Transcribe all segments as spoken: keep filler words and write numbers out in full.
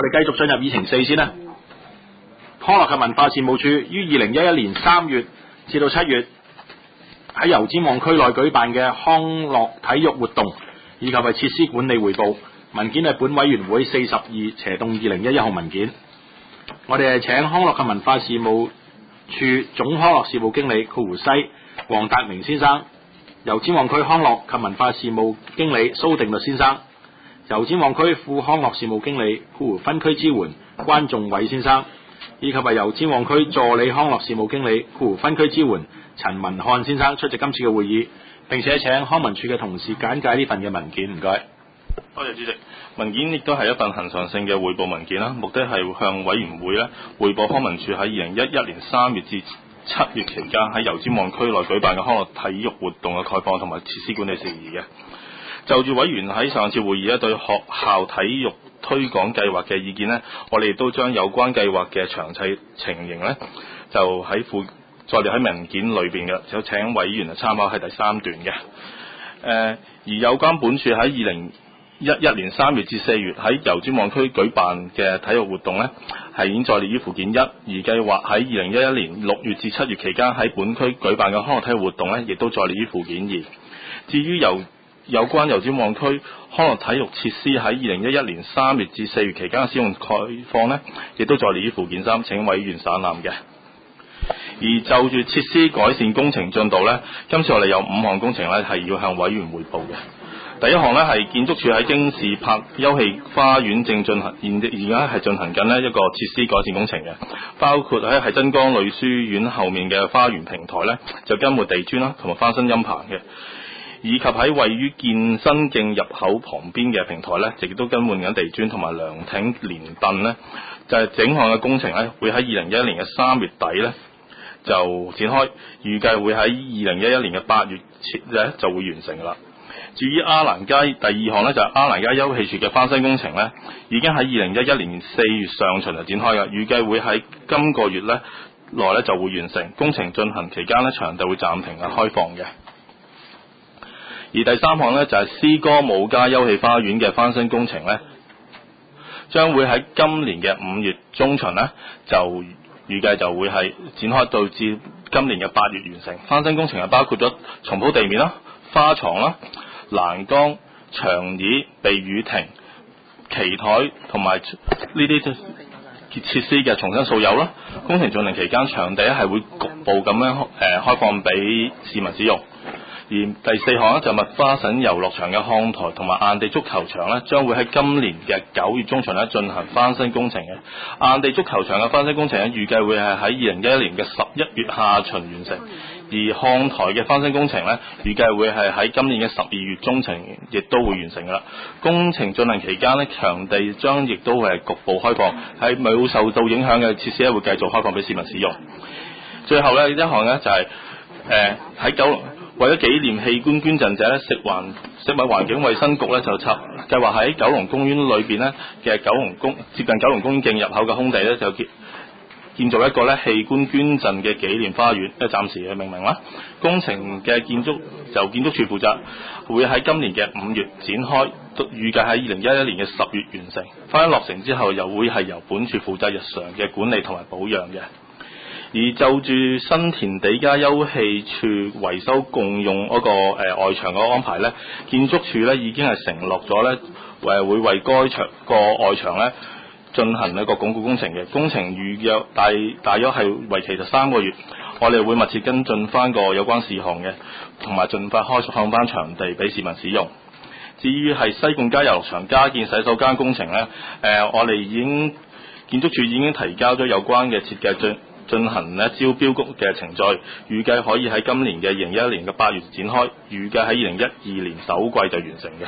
我哋繼續進入議程四先啦。康樂及文化事務處於二零一一年三月至到七月喺油尖旺區內舉辦嘅康樂體育活動以及係設施管理匯報文件係本委員會四十二斜洞二零一一號文件。我哋係請康樂及文化事務處總康樂事務經理括弧西黃達明先生，油尖旺區康樂及文化事務經理蘇定律先生，油尖旺區副康樂事務經理括弧分區支援關仲偉先生，以及係油尖旺區助理康樂事務經理括弧分區支援陳文漢先生出席今次嘅會議，並且請康文署嘅同事簡介呢份嘅文件。唔該。 多謝主席。文件亦都係一份恆常性嘅匯報文件啦，目的係向委員會咧匯報康文署喺二零一一年三月至七月期間喺油尖旺區內舉辦嘅康樂體育活動嘅概況同埋設施管理事宜嘅。就住委員喺上次會議咧對學校體育推廣計劃嘅意見呢，我哋都將有關計劃嘅詳細情形呢，就喺附再列喺文件裏邊嘅，就請委員參考喺第三段嘅。誒、呃，而有關本署喺二零一一年三月至四月喺油尖旺區舉辦嘅體育活動呢，係已經載列於附件一，而計劃喺二零一一年六月至七月期間喺本區舉辦嘅康樂體育活動呢，亦都載列於附件二。至於由有關油尖旺區康樂體育設施喺二零一一年三月至四月期間嘅使用概況呢，亦都載列於附件三，請委員省覽嘅。而就住設施改善工程進度呢，今次我哋有五項工程呢係要向委員匯報嘅。第一項呢係建築署喺京士柏休憩花園正進行，現而家係進行緊呢一個設施改善工程嘅，包括喺係真光女書院後面嘅花園平台呢，就更換地磚啦，同埋翻新陰棚嘅。以及喺位於健身徑入口旁邊嘅平台呢，亦都更換緊地磚同埋涼亭連凳呢，就係、是、整項嘅工程呢，會喺二零一一年嘅三月底呢就展開，預計會喺二零一一年嘅八月前呢就會完成噶啦。至於亞蘭街第二項呢，就係亞蘭街休憩處嘅翻新工程呢，已經喺二零一一年四月上旬就展開嘅，預計會喺今個月呢內呢就會完成。工程進行期間呢，場地會暫停啊開放嘅。而第三項呢，就係詩歌舞家休憩花園嘅翻新工程呢，將會喺今年嘅五月中旬呢，就預計就會係展開到至今年嘅八月完成。翻新工程係包括咗重鋪地面啦、花床啦、欄杆、長椅、避雨亭、旗台同埋呢啲設施嘅重新掃油啦。工程進行期間，場地咧係會局部咁樣誒、呃、開放俾市民使用。而第四項呢，就麥花臣遊樂場嘅看台同埋硬地足球場呢，將會喺今年嘅九月中旬呢進行翻新工程嘅。硬地足球場嘅翻新工程呢，預計會係喺二零一一年嘅十一月下旬完成。而看台嘅翻新工程呢，預計會係喺今年嘅十二月中旬亦都會完成㗎啦。工程進行期間呢，場地將亦都會係局部開放，係冇受到影響嘅設施咧會繼續開放俾市民使用。最後呢，一項呢就係誒喺九龍。為咗紀念器官捐贈者咧，食環食物環境衛生局咧就策計劃喺九龍公園裏邊咧嘅九龍公接近九龍公園徑入口嘅空地咧就建建造一個咧器官捐贈嘅紀念花園，即係暫時嘅命名啦。工程嘅建築由建築署負責，會喺今年嘅五月展開，預計喺二零一一年嘅十月完成。花園落成之後，又會係由本署負責日常嘅管理同埋保養嘅。而就住新田地街休憩處維修共用嗰、那個、呃、外牆嘅安排呢，建築署呢已經係承諾咗呢，誒會為該場個外牆呢進行一個鞏固工程嘅。工程預約大大約係為期就三個月，我哋會密切跟進翻個有關事項嘅，同埋盡快開放翻場地俾市民使用。至於係西貢街遊樂場加建洗手間工程呢，誒、呃、我哋已經建築署已經提交咗有關嘅設計進。進行咧招標局嘅程序，預計可以喺今年嘅二零一一年嘅八月展開，預計喺二零一二年首季就完成嘅。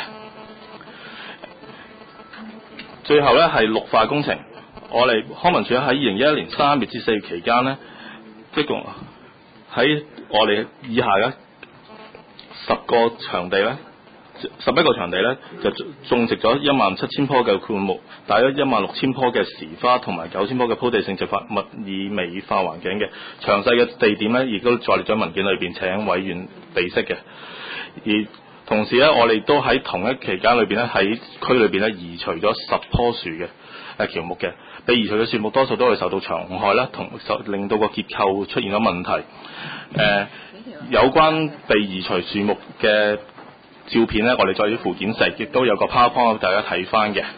最後咧係綠化工程，我哋康文署喺二零一一年三月至四月期間呢，即共喺我哋以下嘅十個場地咧。十一個場地咧就種植咗一萬七千棵嘅灌木，大約一萬六千棵嘅時花同埋九千棵嘅鋪地性植物，以美化環境嘅。詳細嘅地點咧亦都載列咗文件裏邊，請委員備悉嘅。而同時咧，我哋都喺同一期間裏邊咧喺區裏邊咧移除咗十棵樹嘅。 誒喬木嘅。被移除嘅樹木多數都會受到長害啦，同受令到個結構出現咗問題。誒、呃、有關被移除樹木嘅照片咧，我哋再喺附件四亦都有個 PowerPoint 大家睇翻嘅。誒、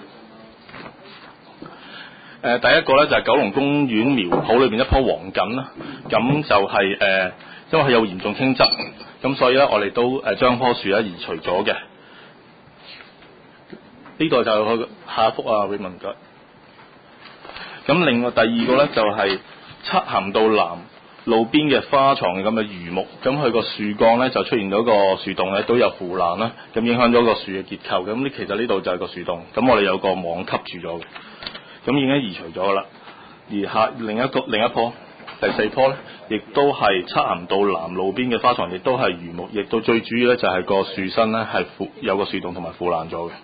呃、第一個咧就係、是、九龍公園苗圃裏邊一棵黃槿啦，咁就係、是、誒、呃、因為佢有嚴重傾側，咁所以咧我哋都誒將棵樹咧移除咗嘅。呢個就係佢下一幅啊 Raymond 唔該。咁另外第二個咧就係、是、漆咸道南路邊嘅花床咁嘅榆木，咁佢個樹幹咧就出現咗個樹洞咧都有腐爛啦，咁影響咗個樹嘅結構。咁呢其實呢度就係個樹洞，咁我哋有個網吸住咗嘅，咁已經移除咗啦。而下另一個另一棵第四棵咧，亦都係漆咸道南路邊嘅花床，亦都係榆木，亦都最主要咧就係個樹身咧係腐有個樹洞同埋腐爛咗嘅。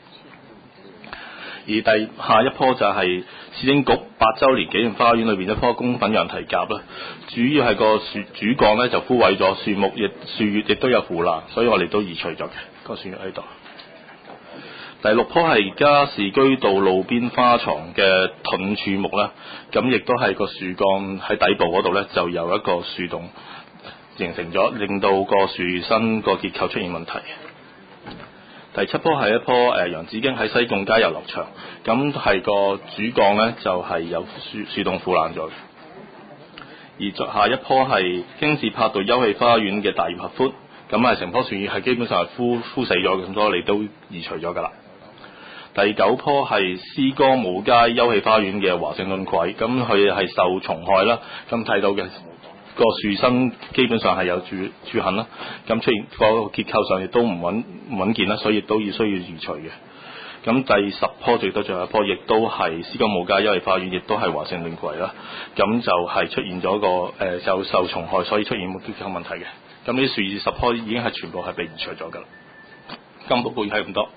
而第下一棵就係市政局八週年紀念花園裏邊一棵公粉羊蹄甲啦，主要係個樹主幹咧就枯萎咗，樹木亦樹葉亦都有腐爛，所以我哋都移除咗嘅個樹葉喺度。第六棵係加士居道路邊花床嘅盾柱木啦，咁亦都係個樹幹喺底部嗰度咧就有一個樹洞形成咗，令到個樹身個結構出現問題。第七棵係一棵誒洋紫荊喺西貢街遊樂場，咁係個主幹咧就係、是、有樹樹洞腐爛咗嘅。而再下一棵係京士柏道休憩花園嘅大葉合歡，咁係成棵樹葉係基本上係枯枯死咗嘅，咁所以我哋都移除咗㗎啦。第九棵係詩歌舞街休憩花園嘅華盛頓葵，咁佢係受蟲害啦，咁睇到嘅。個樹身基本上係有蛀蛀痕啦，咁出現個結構上亦都唔穩唔穩健啦，所以都要需要移除嘅。咁第十棵最多最後一棵，亦都係詩歌舞街休憩花園，亦都係華盛頓葵啦。咁就係出現咗個誒、呃、就受蟲害，所以出現結構問題嘅。咁呢啲樹葉十棵已經係全部係被移除咗㗎啦。今報告係咁多，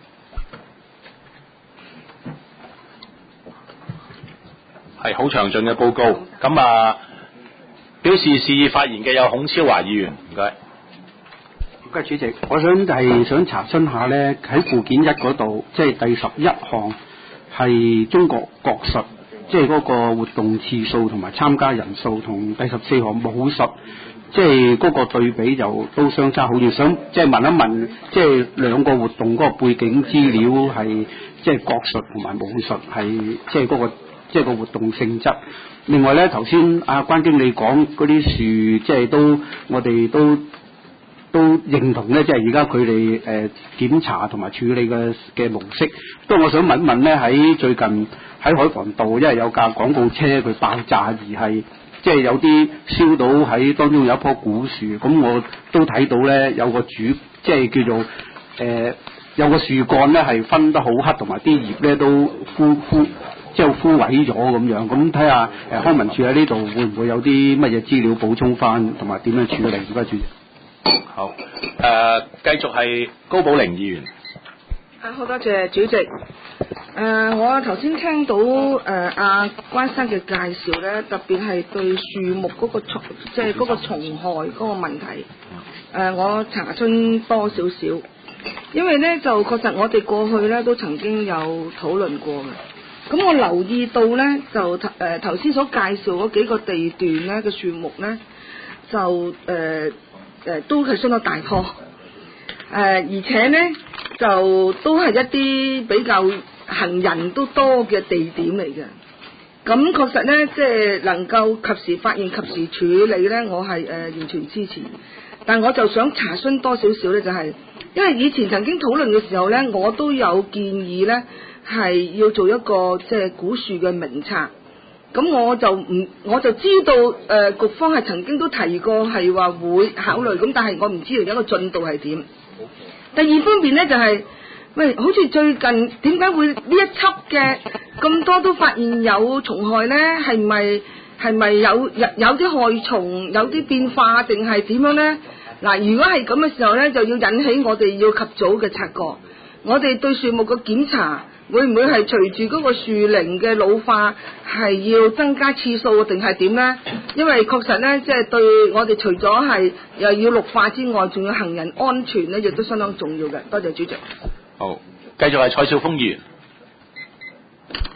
係好詳盡嘅報告。咁啊。表示示意發言嘅有孔超華議員，唔該。 唔該主席，我想係想查詢下咧，喺附件一嗰度，即係第十一項係中國國術，即係嗰個活動次數同埋參加人數，同第十四項武術，即係嗰個對比就都相差好遠。想即係問一問，即係兩個活動嗰個背景資料係即係國術同埋武術係即係嗰個即係個活動性質。另外咧，頭先阿關經理講嗰啲樹，即係都我哋都都認同咧，即係而家佢哋誒檢查同埋處理嘅嘅模式。不過我想問一問咧，喺最近喺海防道，因為有架廣告車佢爆炸而係即係有啲燒到喺當中有一棵古樹，咁我都睇到咧有個主即係叫做誒、呃、有個樹幹咧係分得好黑，同埋啲葉咧都枯枯。即係枯萎咗咁樣，咁睇下誒康文署喺呢度會唔會有啲乜嘢資料補充翻，同埋點樣處理？唔該主席。 好，誒、呃、繼續係高寶玲議員。 啊，好多謝主席。誒、呃，我頭先聽到誒阿、呃、關生嘅介紹咧，特別係對樹木嗰個蟲，即係嗰個蟲害嗰個問題。誒、呃，我查詢多少少，因為咧就確實我哋過去咧都曾經有討論過嘅。咁我留意到咧，就誒頭先所介紹嗰幾個地段咧嘅樹木咧，就誒誒、呃、都係相當大棵，誒、呃、而且咧就都係一啲比較行人都多嘅地點嚟嘅。咁確實咧，即係能夠及時發現、及時處理咧，我係誒、呃、完全支持。但我就想查詢多少少咧，就係、是、因為以前曾經討論嘅時候咧，我都有建議咧。係要做一個即係古樹嘅名冊，咁我就唔我就知道誒、呃、局方係曾經都提過係話會考慮，咁但係我唔知道有一個進度係點。第二方面咧就係、是，喂，好似最近點解會呢一輯嘅咁多都發現有蟲害咧？係咪係咪有有有啲害蟲有啲變化定係點樣咧？嗱，如果係咁嘅時候咧，就要引起我哋要及早嘅察覺，我哋對樹木嘅檢查。會唔會係隨住嗰個樹齡嘅老化係要增加次數定係點呢？因為確實呢，即係對我哋除咗係又要綠化之外，仲要行人安全呢，亦都相當重要嘅。多謝主席。 好，繼續係蔡少峰議員。 主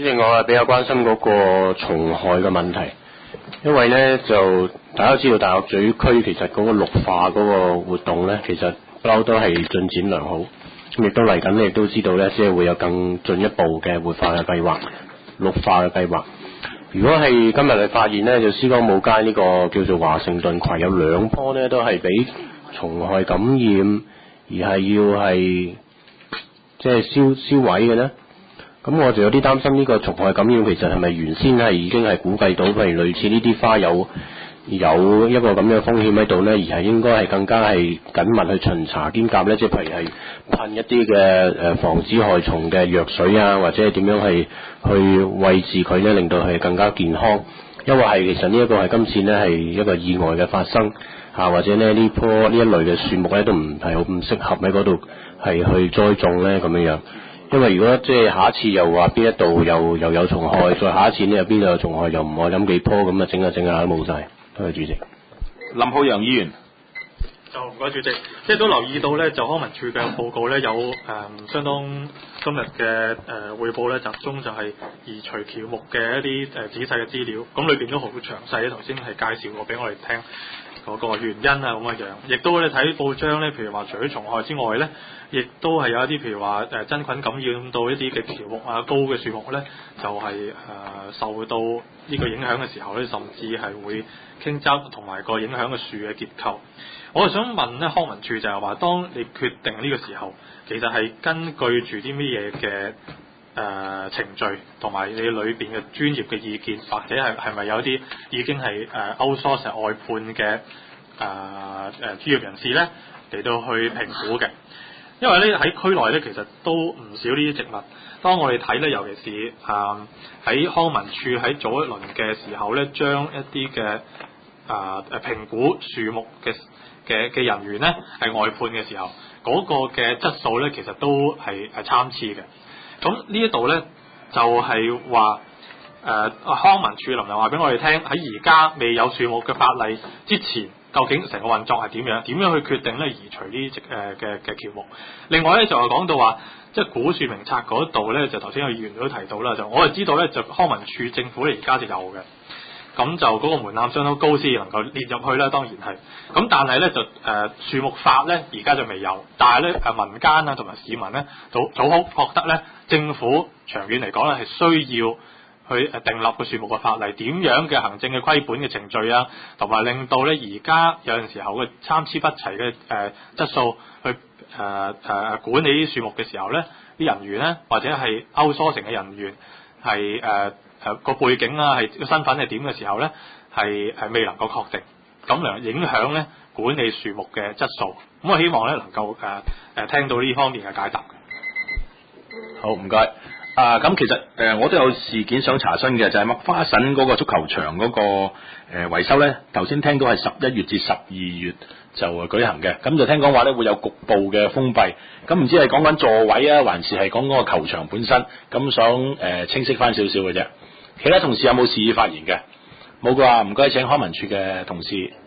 主席，我係比較關心嗰個蟲害嘅問題，因為咧就大家都知道大角咀區其實嗰個綠化嗰個活動咧，其實不嬲都係進展良好，咁亦都嚟緊咧，亦都知道咧，即係會有更進一步嘅活化嘅計劃、綠化嘅計劃。如果係今日你發現咧，就絲光舞街呢個叫做華盛頓葵有兩棵咧，都係俾蟲害感染，而係要係即係燒燒毀嘅咧。咁我就有啲擔心呢個蟲害感染其實係咪原先係已經係估計到，譬如類似呢啲花有有一個咁樣風險喺度呢，而係應該係更加係緊密去巡查兼夾呢，即係譬如係噴一啲嘅誒防止害蟲嘅藥水啊，或者係點樣係去餵飼佢呢，令到佢更加健康。因為係其實呢一個係今次呢係一個意外嘅發生嚇，或者呢呢棵呢一類嘅樹木呢都唔係好咁適合喺嗰度係去栽種呢咁樣樣。因為如果即係下一次又話邊一度又又有蟲害，再下一次呢又邊度有蟲害，又唔愛飲幾棵咁啊，整下整下都冇晒。多謝主席。 林浩陽議員。 就唔該主席，即係都留意到咧，就康文署嘅報告咧有誒、嗯、相當今日嘅誒彙報咧，集中就係移除喬木嘅一啲誒、呃、仔細嘅資料，咁裏邊都好詳細咧，頭先係介紹過俾我哋聽嗰個原因啊咁嘅樣，亦都咧睇報章咧，譬如話除咗蟲害之外咧，亦都係有一啲譬如話誒真菌感染到一啲嘅喬木啊高嘅樹木咧，就係、是、誒、呃、受到呢個影響嘅時候咧，甚至係會傾側同埋個影響嘅樹嘅結構。我係想問咧，康文署就係話，當你決定呢個時候，其實係根據住啲乜嘢嘅誒程序，同埋你裏邊嘅專業嘅意見，或者係係咪有啲已經係誒 outsource 外判嘅誒誒專業人士咧嚟到去評估嘅？因為咧喺區內咧，其實都唔少呢啲植物。當我哋睇咧，尤其是誒喺、呃、康文署喺早一輪嘅時候咧，將一啲嘅誒誒評估樹木嘅嘅嘅人員咧係外判嘅時候，嗰、那個嘅質素咧其實都係係參差嘅。咁呢一度咧就係話誒康文署能唔能話俾我哋聽，喺而家未有樹木嘅法例之前，究竟成個運作係點樣？點樣去決定咧移除呢啲誒嘅嘅喬木？另外咧就係講到話，即係古樹名冊嗰度咧，就頭先有議員都提到啦，就我哋知道咧，就康文署政府咧而家就有嘅。咁就嗰個門檻相當高先能夠列入去啦，當然係。咁但係咧就誒、呃、樹木法咧而家就未有，但係咧誒民間啊同埋市民咧早早好覺得咧政府長遠嚟講咧係需要去誒訂立個樹木嘅法例，點樣嘅行政嘅規管嘅程序啊，同埋令到咧而家有陣時候嘅參差不齊嘅誒質素去誒誒、呃呃、管理啲樹木嘅時候咧，啲人員咧或者係 outsourcing嘅人員係誒。呃誒個、呃、背景啊，係個身份係點嘅時候咧，係係未能夠確定，咁嚟影響咧管理樹木嘅質素。咁我希望咧能夠誒誒、呃、聽到呢方面嘅解答。 好，唔該。啊，咁其實誒、呃、我都有事件想查詢嘅，就係、是、麥花臣嗰個足球場嗰、那個誒、呃、維修咧，頭先聽到係十一月至十二月就舉行嘅，咁就聽講話咧會有局部嘅封閉，咁唔知係講緊座位啊，還是係講嗰個球場本身？咁想誒、呃、清晰翻少少嘅啫。其他同事有冇示意發言嘅？冇嘅話，唔該請康文署嘅同事。誒，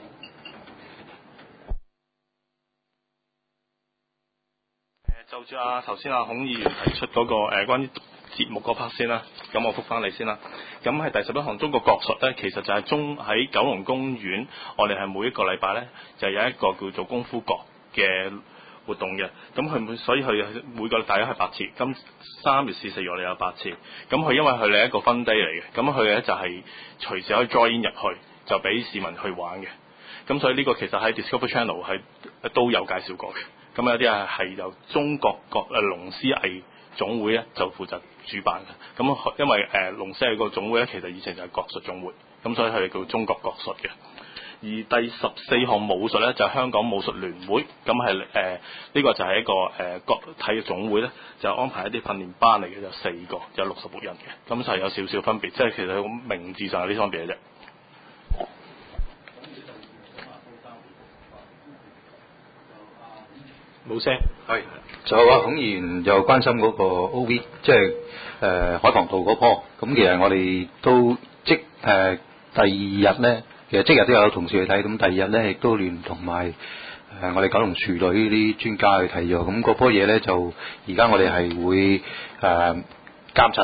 就住啊頭先阿孔議員提出嗰、那個誒、呃、關於節目嗰 part 先啦，咁我覆翻你先啦。咁係第十一項中國國術咧，其實就係中喺九龍公園，我哋係每一個禮拜咧就有一個叫做功夫國嘅活動嘅，咁佢所以佢每個大約係八次，咁三月至四月我哋有八次，咁佢因為佢係一個分 day 嚟嘅，咁佢咧就係隨時可以 join 入去，就俾市民去玩嘅，咁所以呢個其實喺 Discovery Channel 係都有介紹過嘅，咁有啲係係由中國國誒龍獅藝總會咧就負責主辦嘅，咁因為誒龍獅藝個總會咧其實以前就係國術總會，咁所以佢哋叫中國國術嘅。而第十四項武術咧就係香港武術聯會，咁係誒呢個就係一個誒國體育總會咧，就安排一啲訓練班嚟嘅，就四個，有六十六人嘅，咁就係有少少分別，即係其實喺名字上有啲分別嘅啫。 冇聲，係就阿孔議員就關心嗰個 O V， 即係誒、呃、海防道嗰棵，咁其實我哋都即誒、呃、第二日咧。其實即日都有同事去睇，咁第二日咧亦都聯同埋誒我哋九龍處隊呢啲專家去睇咗，咁嗰樖嘢咧就而家我哋係會誒、呃、監察住，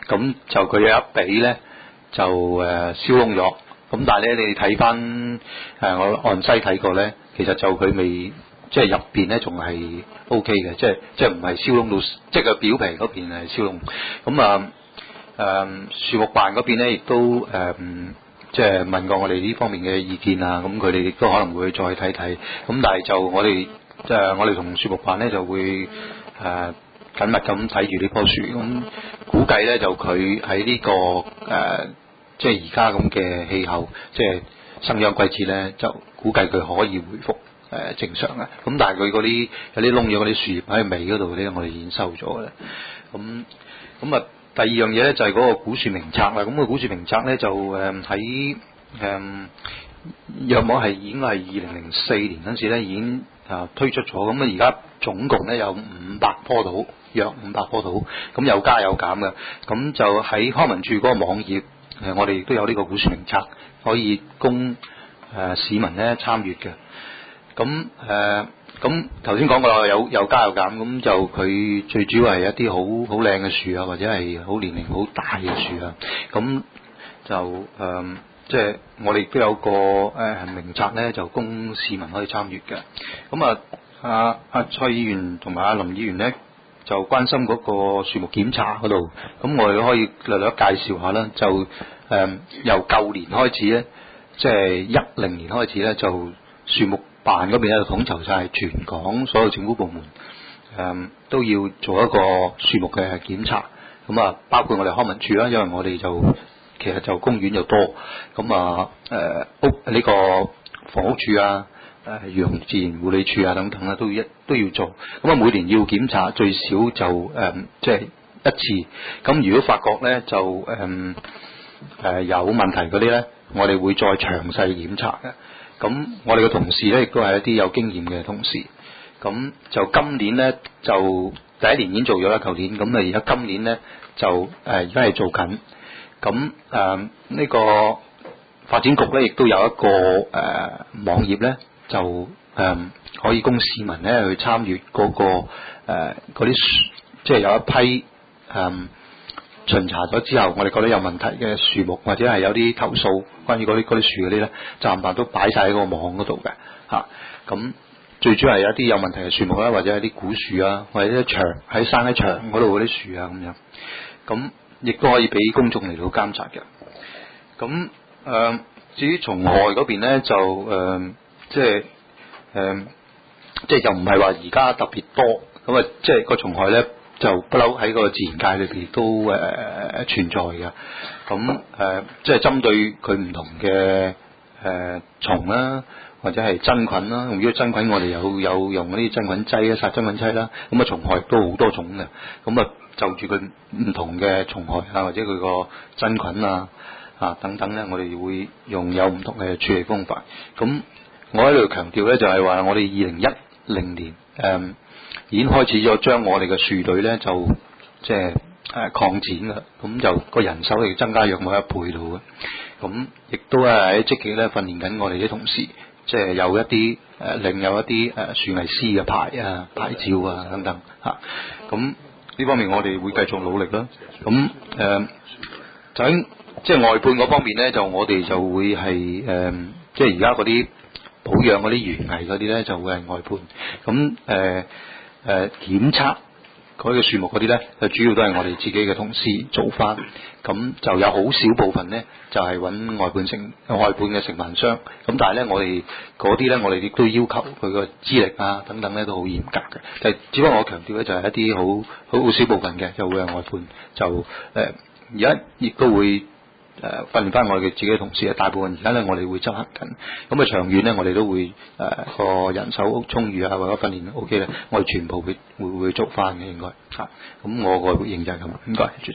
咁就佢有一比咧就誒燒窿咗。咁但係咧，你睇翻誒我按西睇過咧，其實就佢未即係入邊咧仲係 O K 嘅，即係即係唔係燒窿到，即係個表皮嗰邊係燒窿。咁啊誒樹木辦嗰邊咧亦都誒、呃、即係問過我哋呢方面嘅意見啊，咁佢哋亦都可能會再睇睇。咁但係就我哋即係我哋同樹木辦咧就會誒、呃、緊密咁睇住呢棵樹，咁估計咧就佢喺呢個誒。呃即係而家咁嘅氣候，即係生長季節咧，就估計佢可以回復誒、呃、正常嘅。咁但係佢嗰啲有啲窿咗嗰啲樹葉喺尾嗰度咧，我哋已經收咗嘅。咁咁啊，第二樣嘢咧就係、是、嗰個古樹名冊啦。咁、那個古樹名冊咧就誒喺誒約莫係已經係二零零四年嗰陣時咧已經啊推出咗。咁啊而家總共咧有五百棵到，約五百棵到，咁有加有減嘅。咁就喺康文署嗰個網頁。誒，我哋亦都有呢個古樹名冊，可以供誒、呃、市民咧參與嘅。咁誒，咁頭先講過有有加有減，咁就佢最主要係一啲好好靚嘅樹啊，或者係好年齡好大嘅樹啊。咁就誒、呃，即係我哋亦都有個誒、呃、名冊咧，就供市民可以參與嘅。咁啊，阿阿蔡議員同埋阿林議員咧，就關心嗰個樹木檢查嗰度，咁我哋都可以略略介紹下啦。就誒、呃、由舊年開始咧，即係一零年開始咧，就樹木辦嗰邊咧就統籌晒全港所有政府部門，誒、呃、都要做一個樹木嘅檢查。咁啊，包括我哋康文署啦，因為我哋就其實就公園又多，咁啊誒屋呢個房屋署啊。誒漁農自然護理署啊等等啊，都一都要做。咁啊，每年要檢查最少就誒即係一次。咁如果發覺咧就誒誒、呃、有問題嗰啲咧，我哋會再詳細檢查嘅。咁我哋嘅同事咧亦都係一啲有經驗嘅同事。咁就今年咧就第一年已經做咗啦，舊年。咁啊而家今年咧就誒而家係做緊。咁誒呢個發展局咧亦都有一個誒、呃、網頁咧。就誒、呃、可以供市民咧去參與嗰、那個嗰啲、呃、即係有一批誒、呃、巡查咗之後，我哋覺得有問題嘅樹木或者係有啲投訴關於嗰啲嗰啲樹嗰啲咧，暫時都擺晒喺個網嗰度嘅嚇。咁、啊、最主要係有一啲有問題嘅樹木啦，或者係啲古樹啊，或者牆喺山喺牆嗰度嗰啲樹啊咁樣。咁亦都可以俾公眾嚟到監察嘅。咁誒、呃、至於蟲害嗰邊咧，就誒。呃即係誒、呃，即係就唔係話而家特別多咁啊！即係個蟲害咧，就不嬲喺個自然界裏邊都誒、呃、存在嘅。咁誒、呃，即係針對佢唔同嘅誒蟲啦，或者係真菌啦。如果真菌，我哋有有用嗰啲真菌劑啊，殺真菌劑啦。咁啊，蟲害都好多種嘅。咁啊，就住佢唔同嘅蟲害啊，或者佢個真菌啊啊等等咧，我哋會用有唔同嘅處理方法。咁我喺度強調咧，就係話我哋二零一零年誒、嗯、已經開始咗將我哋嘅樹隊咧，就即係誒擴展啦。咁就個人手亦增加約莫一倍到嘅。咁亦都係喺積極咧訓練緊我哋啲同事，即係有一啲誒另有一啲誒樹藝師嘅牌啊、牌照啊等等嚇。咁、啊、呢方面我哋會繼續努力啦。咁誒、呃、就喺即係外判嗰方面咧，就我哋就會係誒、呃、即係而家嗰啲。保養嗰啲園藝嗰啲咧就會係外判，咁誒誒檢測嗰個樹木嗰啲咧，就主要都係我哋自己嘅同事做翻，咁就有好少部分咧就係、是、揾外判承外判嘅承辦商，咁但係咧我哋嗰啲咧我哋亦都要求佢個資歷啊等等咧都好嚴格嘅，就係只不過我強調咧就係一啲好好少部分嘅就會係外判，就誒而家亦都會。誒、呃、訓練翻我哋自己嘅同事啊，大部分而家咧我哋會執行緊，咁啊長遠咧我哋都會誒個、呃、人手充裕啊，或者訓練 O K 咧，我哋全部會會會做翻嘅應該嚇。咁、啊、我個回應就係咁，唔該主席。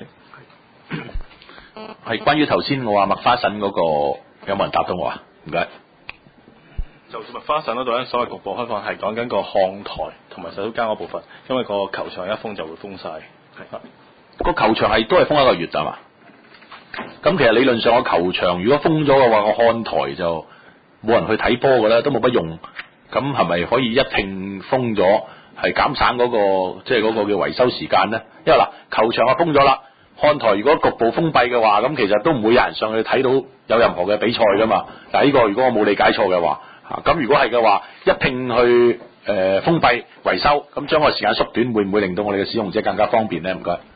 係關於頭先我話麥花臣嗰、那個有冇人答到我啊？唔該。 就麥花臣嗰度咧，所謂局部開放係講緊個看台同埋洗手間嗰部分，因為個球場一封就會封晒。係個球場係都係封一個月咋嘛？咁其實理論上個球場如果封咗嘅話，個看台就冇人去睇波嘅啦，都冇乜用。咁係咪可以一併封咗，係減省嗰、那個即係嗰個嘅維修時間咧？因為嗱，球場啊封咗啦， 看台如果局部封閉嘅話，咁其實都唔會有人上去睇到有任何嘅比賽噶嘛。嗱，呢個如果我冇理解錯嘅話，嚇咁如果係嘅話，一併去誒、呃、封閉維修，咁將個時間縮短，會唔會令到我哋嘅使用者更加方便咧？唔該。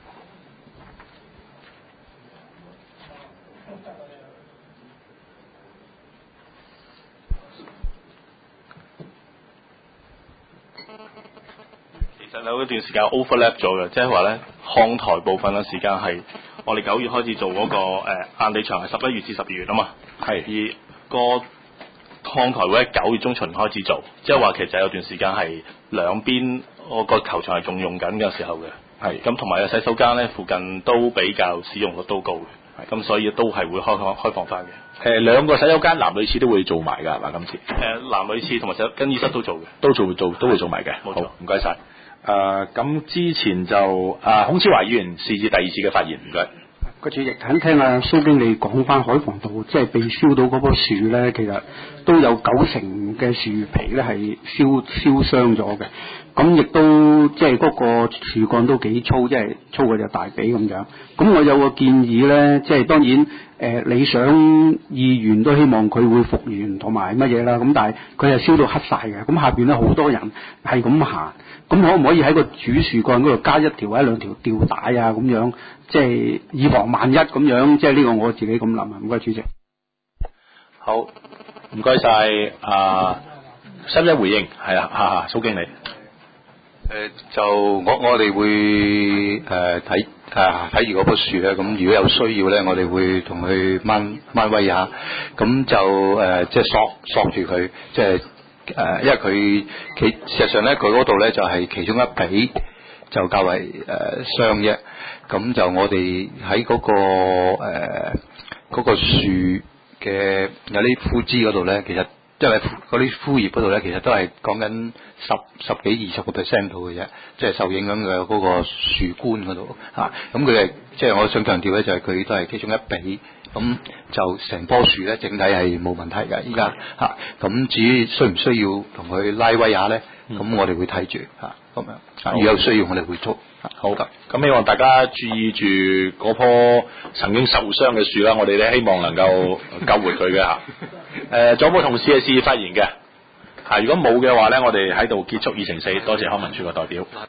其實有一段時間 overlap 咗嘅，即係話咧，看台部分嘅時間係我哋九月開始做嗰、那個誒硬地場係十一月至十二月啊嘛，係而個看台會喺九月中旬開始做，即係話其實有段時間係兩邊我個球場係仲用緊嘅時候嘅，係咁同埋個洗手間咧附近都比較使用率都高嘅，咁所以都係會開放開放翻嘅。 誒兩個洗手間男女廁都會做埋㗎，係嘛？今次誒男女廁同埋洗更衣室都做嘅， 都做做都會做埋嘅。 冇錯， 唔該晒。誒咁、呃、之前就誒、呃、孔超華議員是至第二次嘅發言，唔該。 個主席，睇聽阿蘇經理講翻海防道，即係被燒到嗰棵樹咧，其實都有九成嘅樹皮咧係燒燒傷咗嘅。咁亦都即係嗰個樹幹都幾粗，即係粗過隻大髀咁樣。咁我有個建議咧，即係當然誒、呃、理想意願都希望佢會復原同埋乜嘢啦。咁但係佢係燒到黑晒嘅。咁下邊咧好多人係咁行，咁可唔可以喺個主樹幹嗰度加一條或者兩條吊帶啊？咁樣即係以防萬一咁樣，即係呢個我自己咁諗啊。唔該，主席。 好，唔該晒。啊，深一回應係啦，嚇嚇，蘇經理。 誒、呃、就我我哋會誒睇誒睇住嗰棵樹咧，咁如果有需要咧，我哋會同佢掹掹威下，咁就誒、呃、即係索索住佢，即係誒、呃，因為佢其事實上咧，佢嗰度咧就係、是、其中一髀就較為誒傷啫，咁就我哋喺嗰個誒嗰、呃那個樹嘅有啲枯枝嗰度咧，其實。因為嗰啲枯葉嗰度咧，其實都係講緊十十幾二十個 percent 度嘅啫，即係受影響嘅嗰個樹冠嗰度嚇。咁佢係即係我想強調咧，就係佢都係其中一髀，咁就成棵樹咧整體係冇問題嘅依家嚇。咁至於需唔需要同佢拉威下咧，咁、嗯、我哋會睇住嚇咁樣。如果有需要，我哋會做。 好，咁希望大家注意住嗰棵曾經受傷嘅樹啦，我哋咧希望能夠救活佢嘅嚇。誒，仲有冇同事係事發言嘅？嚇，如果冇嘅話咧，我哋喺度結束議程四，多謝康文署嘅代表。